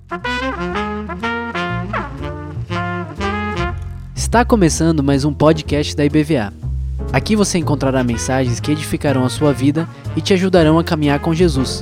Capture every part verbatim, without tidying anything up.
Está começando mais um podcast da I B V A. Aqui você encontrará mensagens que edificarão a sua vida e te ajudarão a caminhar com Jesus.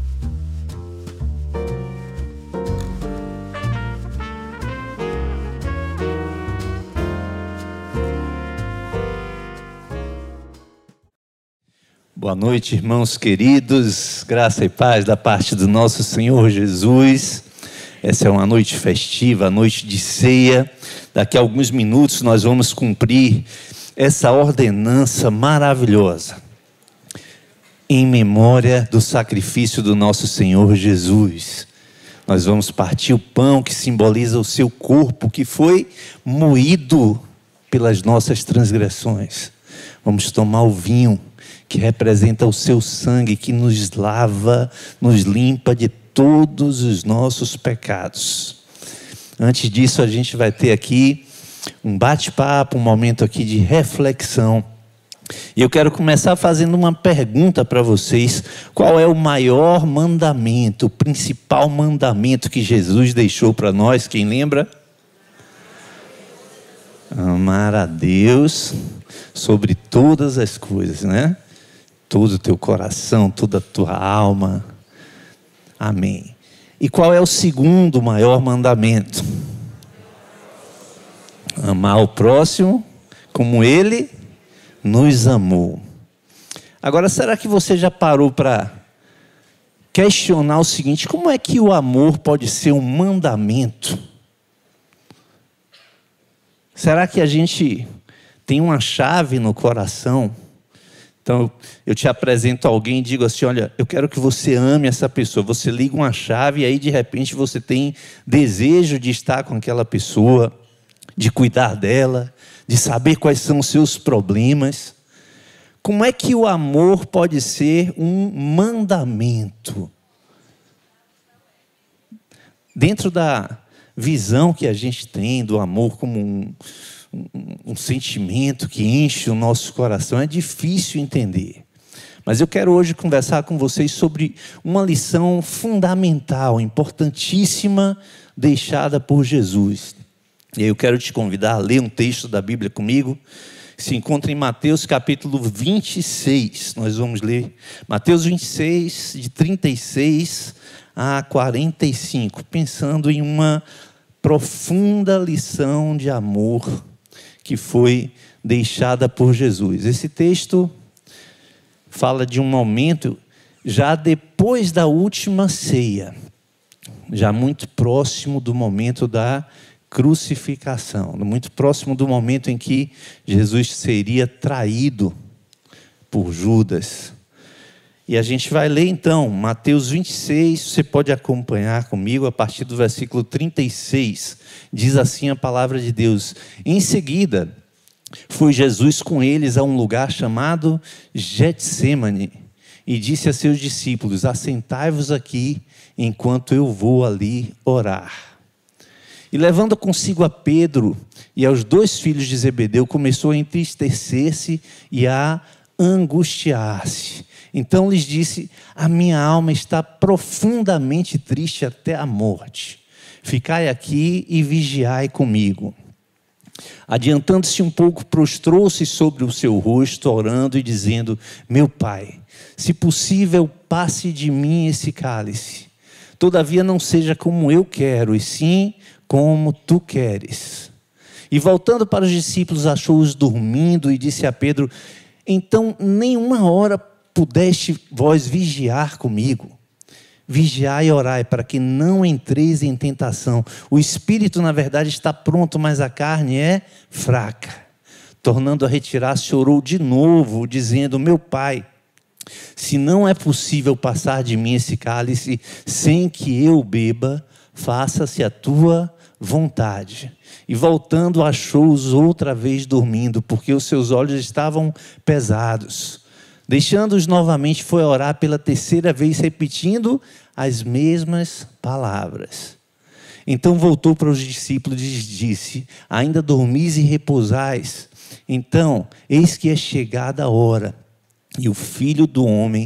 Boa noite, irmãos queridos, graça e paz da parte do nosso Senhor Jesus. Essa é uma noite festiva, noite de ceia. Daqui a alguns minutos nós vamos cumprir essa ordenança maravilhosa em memória do sacrifício do nosso Senhor Jesus. Nós vamos partir o pão que simboliza o seu corpo, que foi moído pelas nossas transgressões. Vamos tomar o vinho, que representa o seu sangue, que nos lava, nos limpa de todos os nossos pecados. Antes disso, a gente vai ter aqui um bate-papo, um momento aqui de reflexão. E eu quero começar fazendo uma pergunta para vocês. Qual é o maior mandamento, o principal mandamento que Jesus deixou para nós? Quem lembra? Amar a Deus sobre todas as coisas, né? Todo o teu coração, toda a tua alma. Amém. E qual é o segundo maior mandamento? Amar o próximo como ele nos amou. Agora, será que você já parou para questionar o seguinte: como é que o amor pode ser um mandamento? Será que a gente tem uma chave no coração? Então, eu te apresento alguém e digo assim: olha, eu quero que você ame essa pessoa. Você liga uma chave e aí, de repente, você tem desejo de estar com aquela pessoa, de cuidar dela, de saber quais são os seus problemas. Como é que o amor pode ser um mandamento? Dentro da visão que a gente tem do amor como um... Um, um sentimento que enche o nosso coração, é difícil entender. Mas eu quero hoje conversar com vocês sobre uma lição fundamental, importantíssima, deixada por Jesus. E eu quero te convidar a ler um texto da Bíblia comigo, que se encontra em Mateus capítulo vinte e seis. Nós vamos ler Mateus vinte e seis, de trinta e seis a quarenta e cinco, pensando em uma profunda lição de amor que foi deixada por Jesus. Esse texto fala de um momento já depois da última ceia, já muito próximo do momento da crucificação, muito próximo do momento em que Jesus seria traído por Judas. E a gente vai ler então Mateus vinte e seis, você pode acompanhar comigo a partir do versículo trinta e seis. Diz assim a palavra de Deus: em seguida, foi Jesus com eles a um lugar chamado Getsêmani e disse a seus discípulos: assentai-vos aqui enquanto eu vou ali orar. E levando consigo a Pedro e aos dois filhos de Zebedeu, começou a entristecer-se e a angustiar-se. Então lhes disse: a minha alma está profundamente triste até a morte. Ficai aqui e vigiai comigo. Adiantando-se um pouco, prostrou-se sobre o seu rosto, orando e dizendo: meu Pai, se possível, passe de mim esse cálice. Todavia não seja como eu quero, e sim como tu queres. E voltando para os discípulos, achou-os dormindo e disse a Pedro: então nenhuma hora pudeste vós vigiar comigo? Vigiai e orai, para que não entreis em tentação. O espírito, na verdade, está pronto, mas a carne é fraca. Tornando a retirar-se, orou de novo, dizendo: meu Pai, se não é possível passar de mim esse cálice sem que eu beba, faça-se a tua vontade. E voltando, achou-os outra vez dormindo, porque os seus olhos estavam pesados. Deixando-os novamente, foi orar pela terceira vez, repetindo as mesmas palavras. Então voltou para os discípulos e lhes disse: ainda dormis e repousais? Então, eis que é chegada a hora, e o Filho do Homem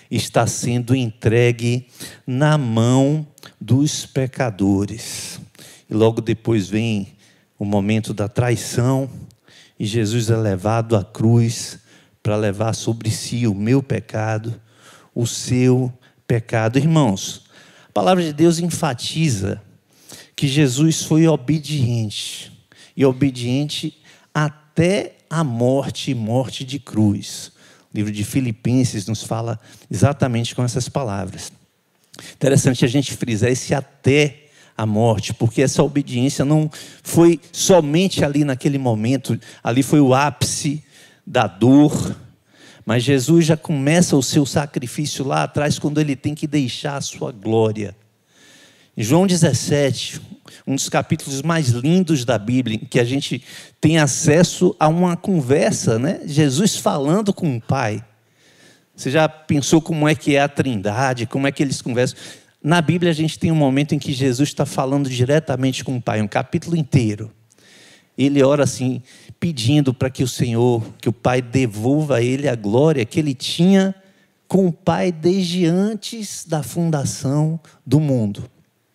está sendo entregue na mão dos pecadores. E logo depois vem o momento da traição, e Jesus é levado à cruz para levar sobre si o meu pecado, o seu pecado. Irmãos, a palavra de Deus enfatiza que Jesus foi obediente, e obediente até a morte e morte de cruz. O livro de Filipenses nos fala exatamente com essas palavras. Interessante a gente frisar esse até a morte, porque essa obediência não foi somente ali naquele momento, ali foi o ápice da dor, mas Jesus já começa o seu sacrifício lá atrás, quando ele tem que deixar a sua glória. Em João dezessete, um dos capítulos mais lindos da Bíblia, em que a gente tem acesso a uma conversa, né? Jesus falando com o Pai. Você já pensou como é que é a Trindade, como é que eles conversam? Na Bíblia a gente tem um momento em que Jesus está falando diretamente com o Pai, um capítulo inteiro. Ele ora assim, pedindo para que o Senhor, que o Pai devolva a ele a glória que ele tinha com o Pai desde antes da fundação do mundo.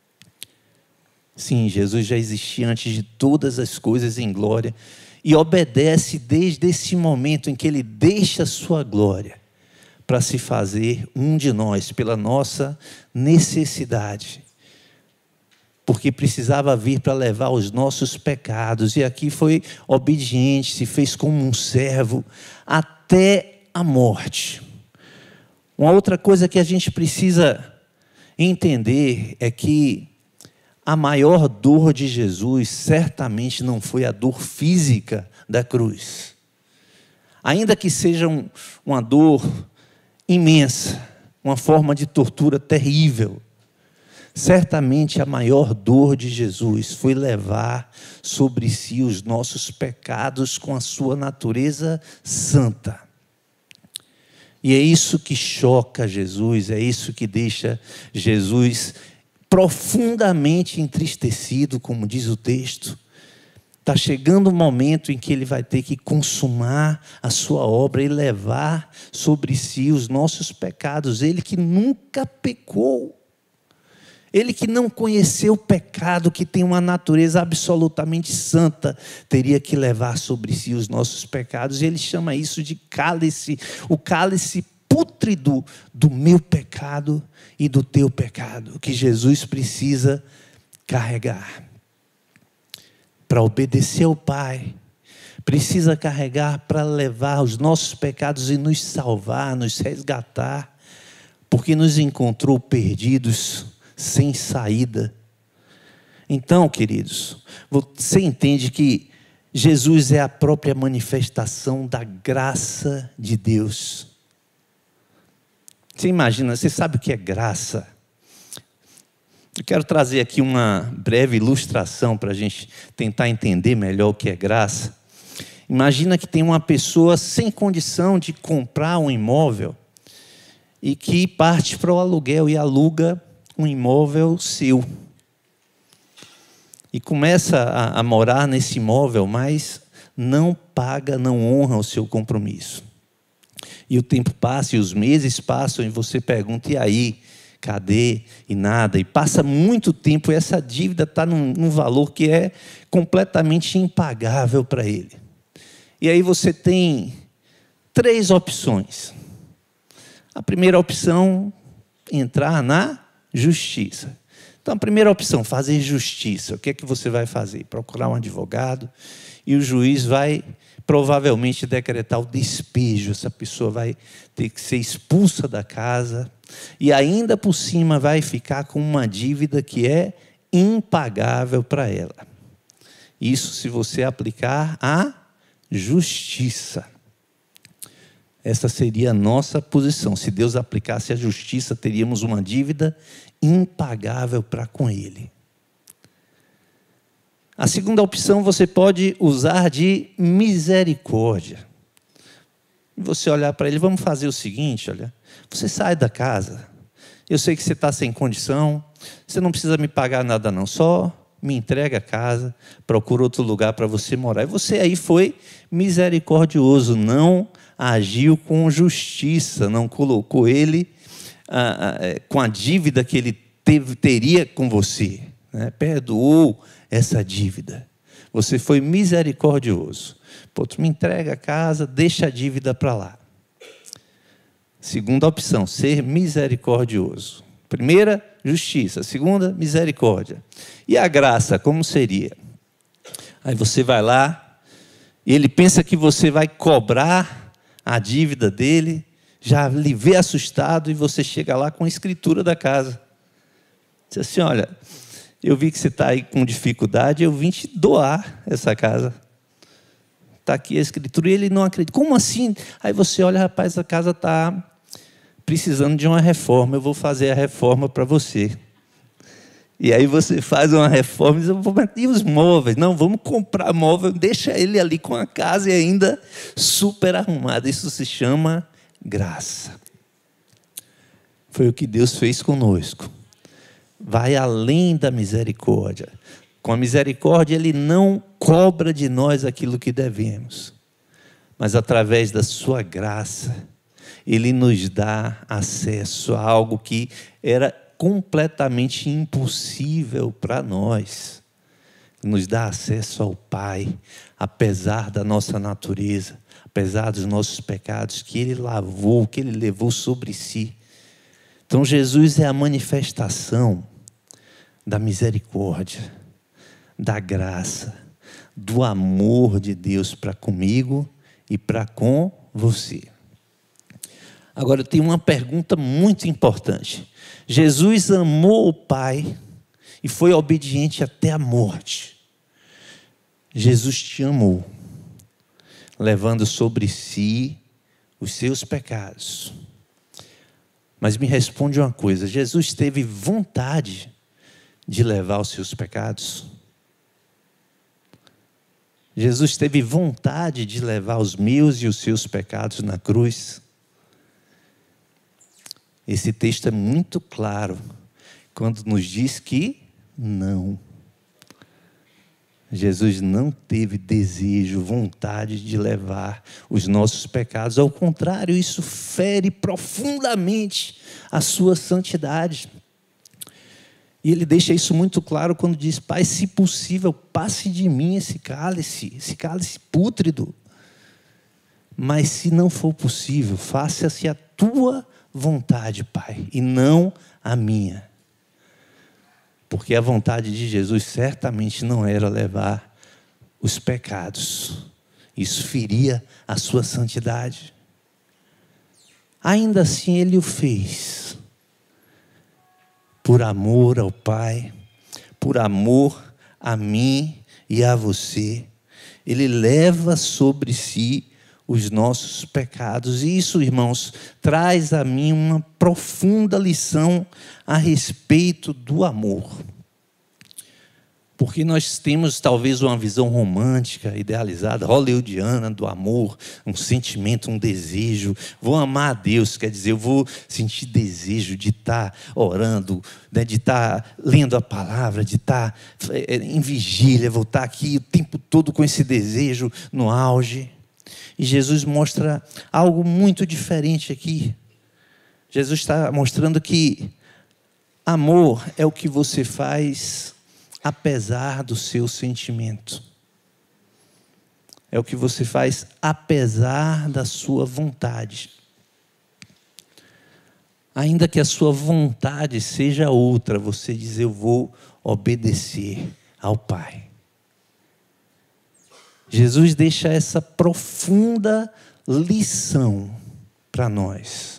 Sim, Jesus já existia antes de todas as coisas em glória e obedece desde esse momento em que ele deixa a sua glória para se fazer um de nós, pela nossa necessidade. Porque precisava vir para levar os nossos pecados. E aqui foi obediente, se fez como um servo, até a morte. Uma outra coisa que a gente precisa entender é que a maior dor de Jesus certamente não foi a dor física da cruz. Ainda que seja um, uma dor imensa, uma forma de tortura terrível, certamente a maior dor de Jesus foi levar sobre si os nossos pecados com a sua natureza santa. E é isso que choca Jesus, é isso que deixa Jesus profundamente entristecido, como diz o texto. Está chegando o momento em que ele vai ter que consumar a sua obra e levar sobre si os nossos pecados. Ele que nunca pecou. Ele que não conheceu o pecado, que tem uma natureza absolutamente santa, teria que levar sobre si os nossos pecados. E ele chama isso de cálice, o cálice pútrido do meu pecado e do teu pecado, que Jesus precisa carregar. Para obedecer ao Pai, precisa carregar para levar os nossos pecados e nos salvar, nos resgatar, porque nos encontrou perdidos, sem saída. Então, queridos, você entende que Jesus é a própria manifestação da graça de Deus. Você imagina, você sabe o que é graça? Eu quero trazer aqui uma breve ilustração para a gente tentar entender melhor o que é graça. Imagina que tem uma pessoa sem condição de comprar um imóvel e que parte para o aluguel e aluga um imóvel seu. E começa a, a morar nesse imóvel, mas não paga, não honra o seu compromisso. E o tempo passa, e os meses passam, e você pergunta, e aí? Cadê? E nada. E passa muito tempo, e essa dívida está num, num valor que é completamente impagável para ele. E aí você tem três opções. A primeira opção, entrar na justiça. Então, a primeira opção, fazer justiça. O que é que você vai fazer? Procurar um advogado, e o juiz vai provavelmente decretar o despejo. Essa pessoa vai ter que ser expulsa da casa, e ainda por cima vai ficar com uma dívida que é impagável para ela. Isso se você aplicar a justiça. Essa seria a nossa posição. Se Deus aplicasse a justiça, teríamos uma dívida impagável para com Ele. A segunda opção você pode usar de misericórdia. Você olhar para ele, vamos fazer o seguinte, olha, você sai da casa, eu sei que você está sem condição, você não precisa me pagar nada não, só me entrega a casa, procura outro lugar para você morar. E você aí foi misericordioso, não agiu com justiça, não colocou ele ah, ah, com a dívida que ele teve, teria com você, né? Perdoou essa dívida. Você foi misericordioso. Pô, tu me entrega a casa, deixa a dívida para lá. Segunda opção, ser misericordioso. Primeira, justiça. Segunda, misericórdia. E a graça, como seria? Aí você vai lá, e ele pensa que você vai cobrar a dívida dele, já lhe vê assustado, e você chega lá com a escritura da casa. Diz assim, olha, eu vi que você está aí com dificuldade, eu vim te doar essa casa. Está aqui a escritura, e ele não acredita. Como assim? Aí você olha, rapaz, a casa está precisando de uma reforma, eu vou fazer a reforma para você. E aí você faz uma reforma e diz, e os móveis? Não, vamos comprar móvel, deixa ele ali com a casa e ainda super arrumada. Isso se chama graça. Foi o que Deus fez conosco. Vai além da misericórdia. Com a misericórdia, Ele não cobra de nós aquilo que devemos. Mas através da sua graça, Ele nos dá acesso a algo que era completamente impossível para nós. Nos dá acesso ao Pai, apesar da nossa natureza, apesar dos nossos pecados, que Ele lavou, que Ele levou sobre si. Então Jesus é a manifestação da misericórdia, da graça, do amor de Deus para comigo e para com você. Agora eu tenho uma pergunta muito importante. Jesus amou o Pai e foi obediente até a morte. Jesus te amou, levando sobre si os seus pecados. Mas me responde uma coisa, Jesus teve vontade de levar os seus pecados? Jesus teve vontade de levar os meus e os seus pecados na cruz? Esse texto é muito claro quando nos diz que não. Jesus não teve desejo, vontade de levar os nossos pecados. Ao contrário, isso fere profundamente a sua santidade. E ele deixa isso muito claro quando diz, Pai, se possível, passe de mim esse cálice, esse cálice pútrido. Mas se não for possível, faça-se a tua vontade, Pai, e não a minha. Porque a vontade de Jesus certamente não era levar os pecados. Isso feria a sua santidade. Ainda assim ele o fez. Por amor ao Pai, por amor a mim e a você. Ele leva sobre si os nossos pecados. E isso, irmãos, traz a mim uma profunda lição a respeito do amor. Porque nós temos talvez uma visão romântica, idealizada, hollywoodiana do amor, um sentimento, um desejo. Vou amar a Deus, quer dizer, eu vou sentir desejo de estar orando, né, de estar lendo a palavra, de estar em vigília, vou estar aqui o tempo todo com esse desejo no auge. E Jesus mostra algo muito diferente aqui. Jesus está mostrando que amor é o que você faz apesar do seu sentimento. É o que você faz apesar da sua vontade. Ainda que a sua vontade seja outra, você diz, eu vou obedecer ao Pai. Jesus deixa essa profunda lição para nós.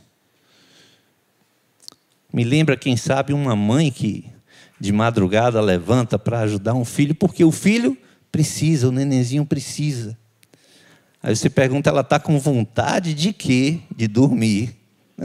Me lembra, quem sabe, uma mãe que de madrugada levanta para ajudar um filho, porque o filho precisa, o nenenzinho precisa. Aí você pergunta, ela está com vontade de quê? De dormir.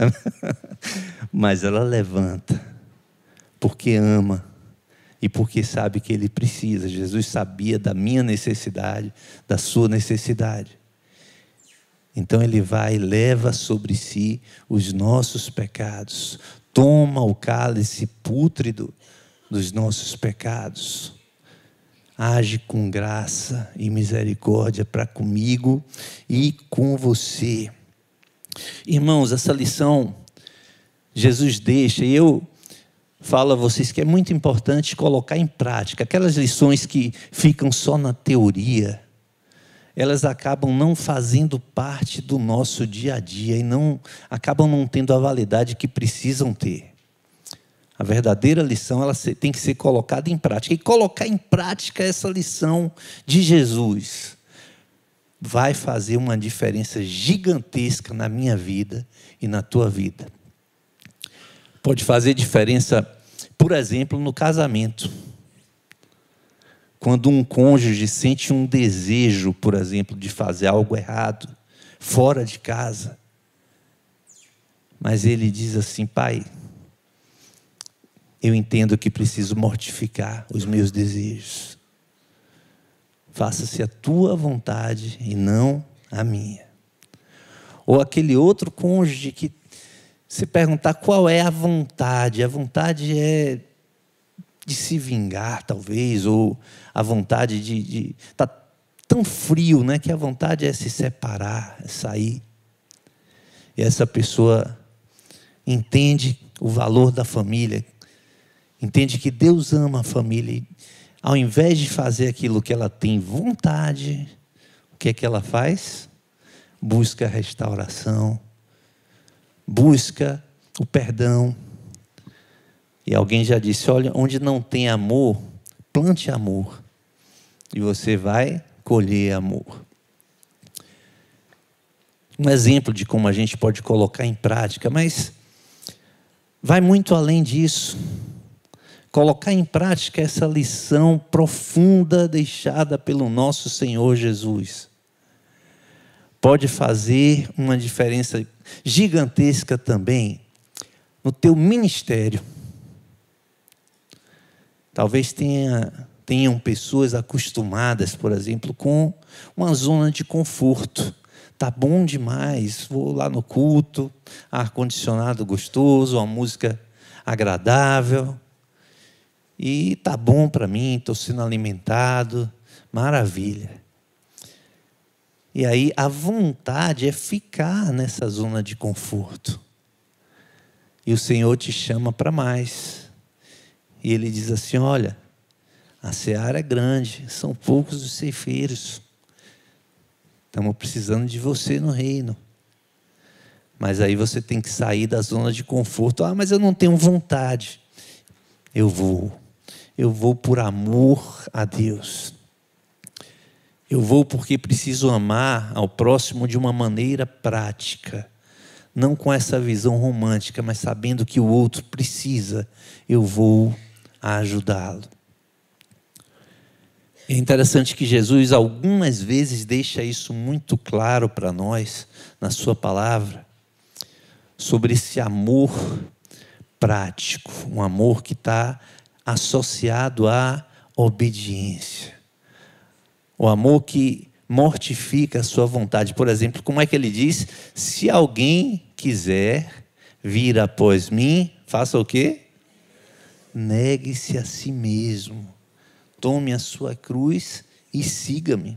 Mas ela levanta, porque ama. E porque sabe que ele precisa. Jesus sabia da minha necessidade, da sua necessidade. Então ele vai e leva sobre si os nossos pecados. Toma o cálice pútrido dos nossos pecados. Age com graça e misericórdia para comigo e com você. Irmãos, essa lição Jesus deixa, e eu falo a vocês que é muito importante colocar em prática. Aquelas lições que ficam só na teoria, elas acabam não fazendo parte do nosso dia a dia e não, acabam não tendo a validade que precisam ter. A verdadeira lição ela tem que ser colocada em prática. E colocar em prática essa lição de Jesus vai fazer uma diferença gigantesca na minha vida e na tua vida. Pode fazer diferença, por exemplo, no casamento. Quando um cônjuge sente um desejo, por exemplo, de fazer algo errado, fora de casa, mas ele diz assim: pai, eu entendo que preciso mortificar os meus desejos. Faça-se a tua vontade e não a minha. Ou aquele outro cônjuge que se perguntar qual é a vontade, a vontade é de se vingar, talvez, ou a vontade de... de tá tão frio, né, que a vontade é se separar, é sair. E essa pessoa entende o valor da família, entende que Deus ama a família, e ao invés de fazer aquilo que ela tem vontade, o que é que ela faz? Busca a restauração, busca o perdão. E alguém já disse: olha, onde não tem amor, plante amor, e você vai colher amor. Um exemplo de como a gente pode colocar em prática, mas vai muito além disso. Colocar em prática essa lição profunda deixada pelo nosso Senhor Jesus pode fazer uma diferença gigantesca também no teu ministério. Talvez tenha, tenham pessoas acostumadas, por exemplo, com uma zona de conforto. Tá bom demais, vou lá no culto, ar-condicionado gostoso, uma música agradável. E tá bom para mim, estou sendo alimentado, maravilha. E aí a vontade é ficar nessa zona de conforto. E o Senhor te chama para mais. E Ele diz assim: olha, a seara é grande, são poucos os ceifeiros. Estamos precisando de você no reino. Mas aí você tem que sair da zona de conforto. Ah, mas eu não tenho vontade. Eu vou. Eu vou por amor a Deus. Eu vou porque preciso amar ao próximo de uma maneira prática. Não com essa visão romântica, mas sabendo que o outro precisa. Eu vou ajudá-lo. É interessante que Jesus algumas vezes deixa isso muito claro para nós, na sua palavra, sobre esse amor prático, um amor que está associado à obediência. O amor que mortifica a sua vontade. Por exemplo, como é que ele diz? Se alguém quiser vir após mim, faça o quê? Negue-se a si mesmo. Tome a sua cruz e siga-me.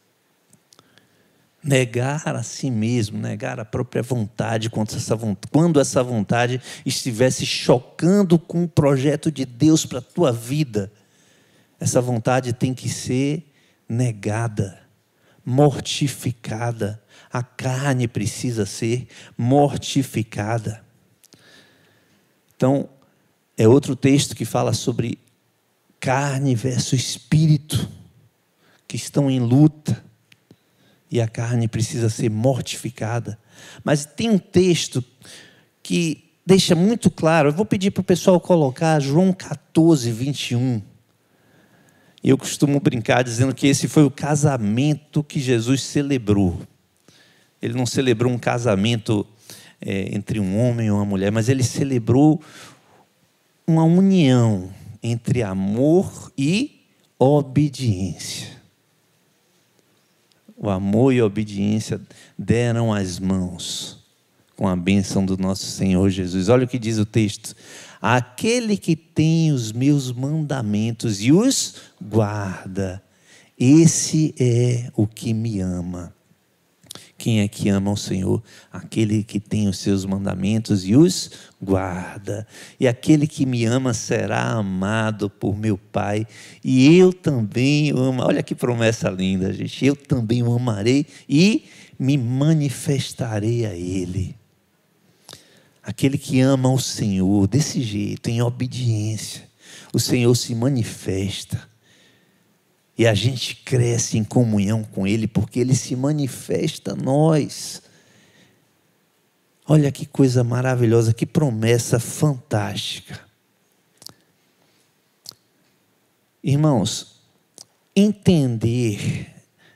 Negar a si mesmo, negar a própria vontade, quando essa vontade, quando essa vontade estivesse chocando com o projeto de Deus para a tua vida, essa vontade tem que ser negada, mortificada. A carne precisa ser mortificada. Então, é outro texto que fala sobre carne versus espírito, que estão em luta. E a carne precisa ser mortificada. Mas tem um texto que deixa muito claro. Eu vou pedir para o pessoal colocar João catorze, vinte e um. Eu costumo brincar dizendo que esse foi o casamento que Jesus celebrou. Ele não celebrou um casamento é, entre um homem e uma mulher, mas ele celebrou uma união entre amor e obediência. O amor e a obediência deram as mãos com a bênção do nosso Senhor Jesus. Olha o que diz o texto: aquele que tem os meus mandamentos e os guarda, esse é o que me ama. Quem é que ama o Senhor? Aquele que tem os seus mandamentos e os guarda. E aquele que me ama será amado por meu Pai. E eu também o amo. Olha que promessa linda, gente. Eu também o amarei e me manifestarei a Ele. Aquele que ama o Senhor desse jeito, em obediência, o Senhor se manifesta. E a gente cresce em comunhão com Ele, porque Ele se manifesta a nós. Olha que coisa maravilhosa, que promessa fantástica. Irmãos, entender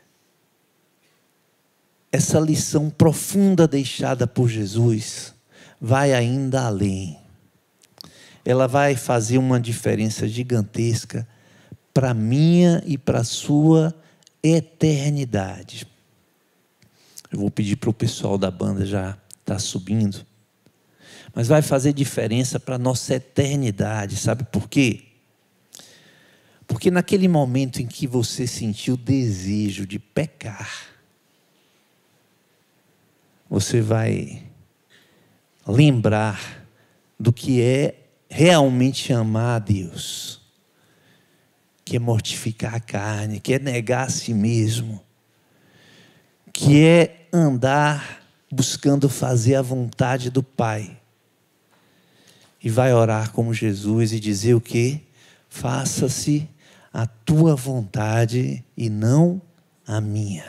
essa lição profunda deixada por Jesus vai ainda além. Ela vai fazer uma diferença gigantesca para a minha e para a sua eternidade. Eu vou pedir para o pessoal da banda já estar subindo. Mas vai fazer diferença para a nossa eternidade. Sabe por quê? Porque naquele momento em que você sentiu o desejo de pecar, você vai lembrar do que é realmente amar a Deus, que é mortificar a carne, que é negar a si mesmo, que é andar buscando fazer a vontade do Pai. E vai orar como Jesus e dizer o quê? Faça-se a tua vontade e não a minha.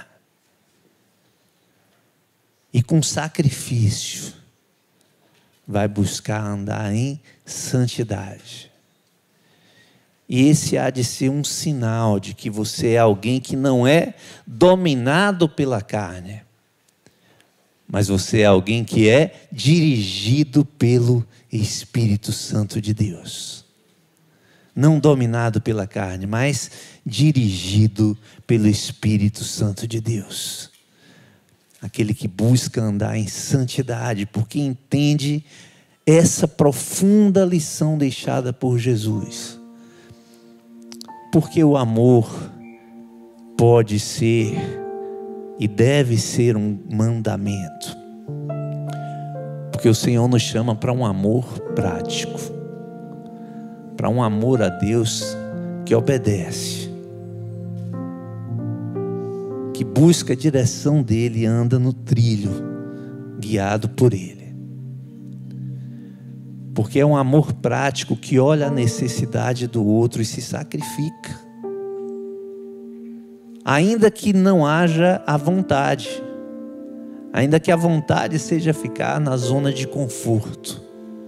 E com sacrifício, vai buscar andar em santidade. E esse há de ser um sinal de que você é alguém que não é dominado pela carne, mas você é alguém que é dirigido pelo Espírito Santo de Deus. Não dominado pela carne, mas dirigido pelo Espírito Santo de Deus. Aquele que busca andar em santidade, porque entende essa profunda lição deixada por Jesus. Porque o amor pode ser e deve ser um mandamento. Porque o Senhor nos chama para um amor prático, para um amor a Deus que obedece, que busca a direção dEle e anda no trilho, guiado por Ele. Porque é um amor prático que olha a necessidade do outro e se sacrifica. Ainda que não haja a vontade, ainda que a vontade seja ficar na zona de conforto,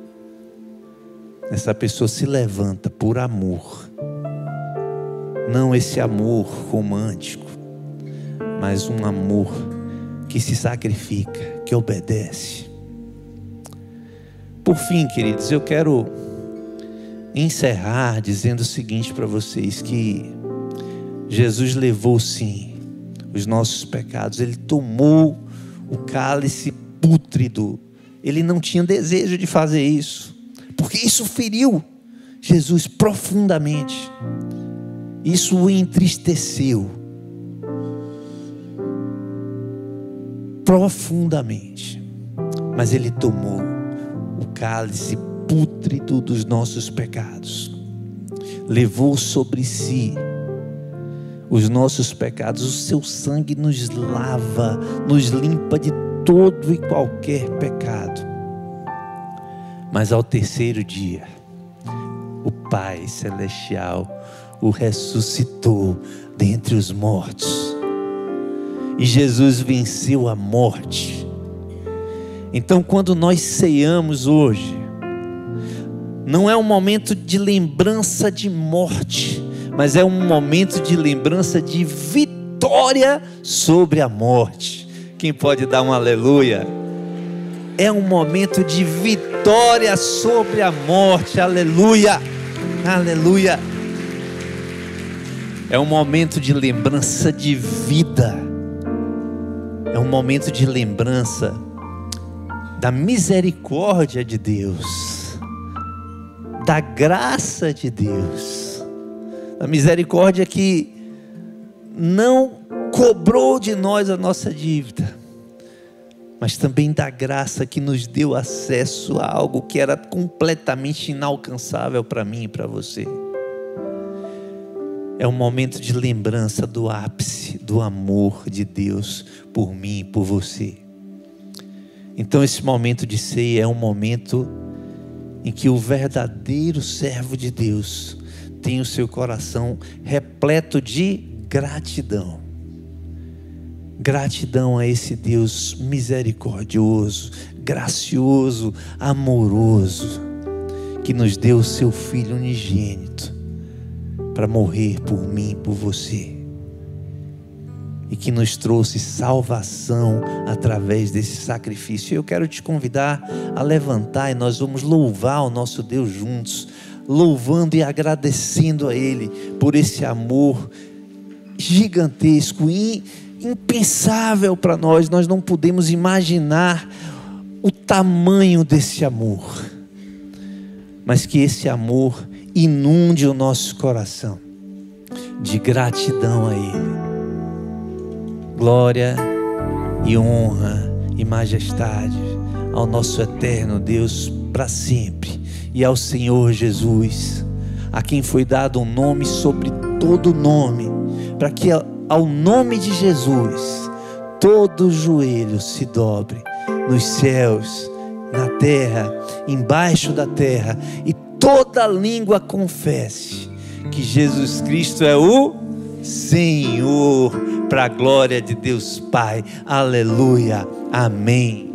essa pessoa se levanta por amor. Não esse amor romântico, mas um amor que se sacrifica, que obedece. Por fim, queridos, eu quero encerrar dizendo o seguinte para vocês, que Jesus levou sim os nossos pecados, Ele tomou o cálice pútrido, Ele não tinha desejo de fazer isso, porque isso feriu Jesus profundamente, isso o entristeceu profundamente, mas Ele tomou o cálice pútrido dos nossos pecados, levou sobre si os nossos pecados, o seu sangue nos lava, nos limpa de todo e qualquer pecado. Mas ao terceiro dia, o Pai Celestial o ressuscitou dentre os mortos. E Jesus venceu a morte. Então, quando nós ceiamos hoje, não é um momento de lembrança de morte, mas é um momento de lembrança de vitória sobre a morte. Quem pode dar um aleluia? É um momento de vitória sobre a morte. Aleluia, aleluia. É um momento de lembrança de vida. É um momento de lembrança da misericórdia de Deus, da graça de Deus, da misericórdia que não cobrou de nós a nossa dívida, mas também da graça que nos deu acesso a algo que era completamente inalcançável para mim e para você. É um momento de lembrança do ápice do amor de Deus por mim e por você. Então esse momento de ceia é um momento em que o verdadeiro servo de Deus tem o seu coração repleto de gratidão. Gratidão a esse Deus misericordioso, gracioso, amoroso, que nos deu o seu Filho unigênito para morrer por mim e por você, e que nos trouxe salvação através desse sacrifício. Eu quero te convidar a levantar e nós vamos louvar o nosso Deus juntos, louvando e agradecendo a Ele por esse amor gigantesco e impensável para nós. Nós não podemos imaginar o tamanho desse amor, mas que esse amor inunde o nosso coração de gratidão a Ele. Glória e honra e majestade ao nosso eterno Deus para sempre, e ao Senhor Jesus, a quem foi dado um nome sobre todo nome, para que ao nome de Jesus todo joelho se dobre, nos céus, na terra, embaixo da terra, e toda língua confesse que Jesus Cristo é o Senhor, para a glória de Deus Pai. Aleluia, amém.